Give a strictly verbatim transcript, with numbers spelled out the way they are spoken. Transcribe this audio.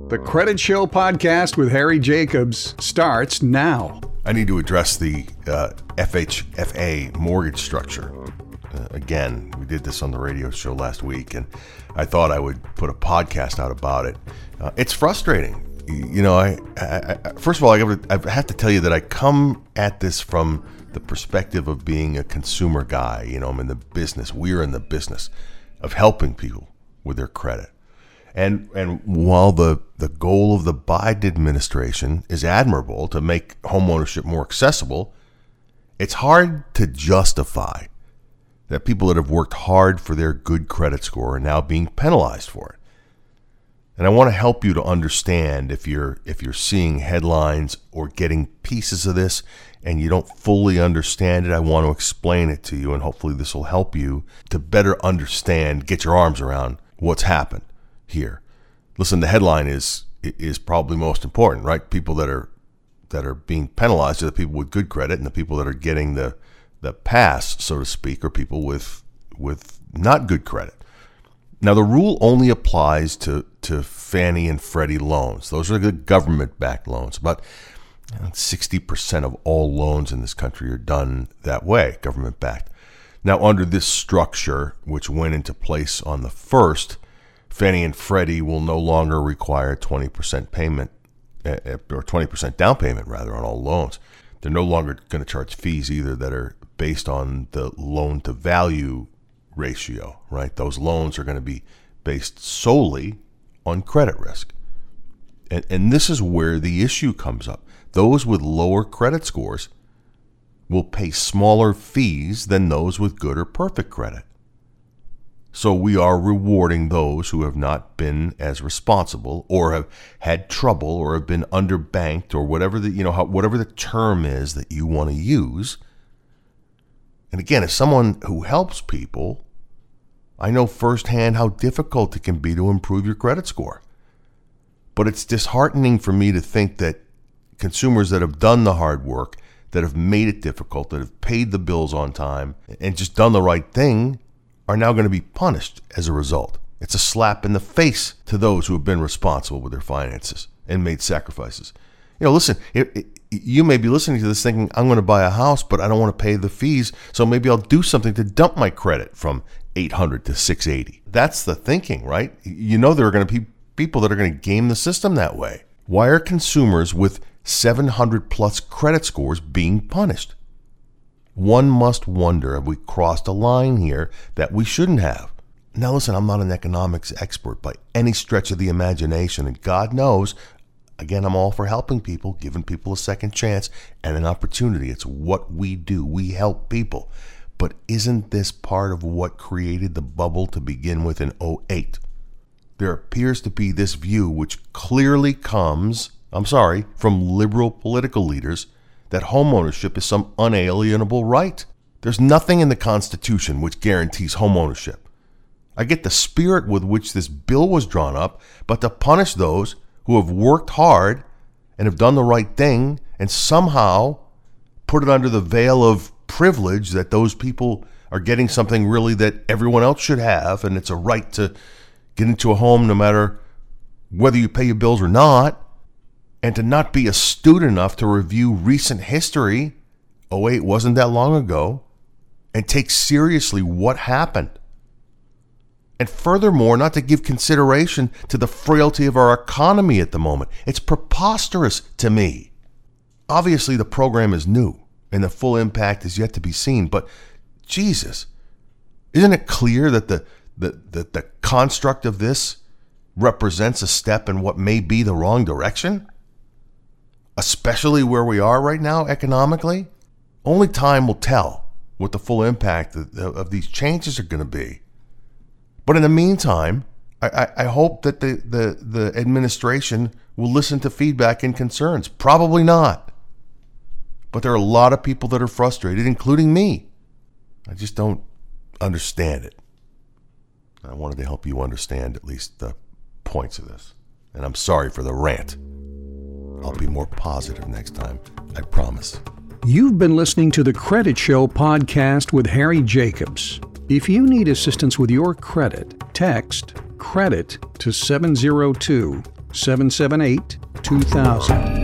The Credit Show podcast with Harry Jacobs starts now. I need to address the uh, F H F A mortgage structure. Uh, again, we did this on the radio show last week, and I thought I would put a podcast out about it. Uh, it's frustrating. You know, I, I, I first of all, I have, to, I have to tell you that I come at this from the perspective of being a consumer guy. You know, I'm in the business. We're in the business of helping people with their credit. And and while the, the goal of the Biden administration is admirable to make homeownership more accessible, it's hard to justify that people that have worked hard for their good credit score are now being penalized for it. And I want to help you to understand if you're if you're seeing headlines or getting pieces of this and you don't fully understand it, I want to explain it to you, and hopefully this will help you to better understand, get your arms around what's happened here. Listen, the headline is is probably most important, right? People that are that are being penalized are the people with good credit, and the people that are getting the the pass, so to speak, are people with with not good credit. Now, the rule only applies to to Fannie and Freddie loans. Those are the government-backed loans. About sixty percent of all loans in this country are done that way, government-backed. Now, under this structure, which went into place on the first, Fannie and Freddie will no longer require twenty percent payment, or twenty percent down payment, rather, on all loans. They're no longer going to charge fees either that are based on the loan-to-value ratio, right? Those loans are going to be based solely on credit risk. And, and this is where the issue comes up. Those with lower credit scores will pay smaller fees than those with good or perfect credit. So we are rewarding those who have not been as responsible, or have had trouble, or have been underbanked, or whatever the you know how, whatever the term is that you want to use. And again, as someone who helps people, I know firsthand how difficult it can be to improve your credit score. But it's disheartening for me to think that consumers that have done the hard work, that have made it difficult, that have paid the bills on time, and just done the right thing, are now going to be punished as a result. It's a slap in the face to those who have been responsible with their finances and made sacrifices. You know, listen, it, it, you may be listening to this thinking, I'm going to buy a house, but I don't want to pay the fees, so maybe I'll do something to dump my credit from eight hundred to six eighty. That's the thinking, right? You know there are going to be people that are going to game the system that way. Why are consumers with seven hundred plus credit scores being punished? One must wonder, have we crossed a line here that we shouldn't have? Now listen, I'm not an economics expert by any stretch of the imagination, and God knows, again, I'm all for helping people, giving people a second chance and an opportunity. It's what we do. We help people. But isn't this part of what created the bubble to begin with in oh eight? There appears to be this view, which clearly comes, I'm sorry, from liberal political leaders, that homeownership is some unalienable right. There's nothing in the Constitution which guarantees homeownership. I get the spirit with which this bill was drawn up, but to punish those who have worked hard and have done the right thing and somehow put it under the veil of privilege that those people are getting something really that everyone else should have, and it's a right to get into a home no matter whether you pay your bills or not, and to not be astute enough to review recent history, oh eight wasn't that long ago, and take seriously what happened. And furthermore, not to give consideration to the frailty of our economy at the moment. It's preposterous to me. Obviously, the program is new, and the full impact is yet to be seen, but Jesus, isn't it clear that the, the, the, the construct of this represents a step in what may be the wrong direction? Especially where we are right now economically? Only time will tell what the full impact of, of these changes are going to be. But in the meantime, I, I, I hope that the, the, the administration will listen to feedback and concerns. Probably not. But there are a lot of people that are frustrated, including me. I just don't understand it. I wanted to help you understand at least the points of this. And I'm sorry for the rant. I'll be more positive next time, I promise. You've been listening to the Credit Show podcast with Harry Jacobs. If you need assistance with your credit, text CREDIT to seven zero two seven seven eight, two thousand.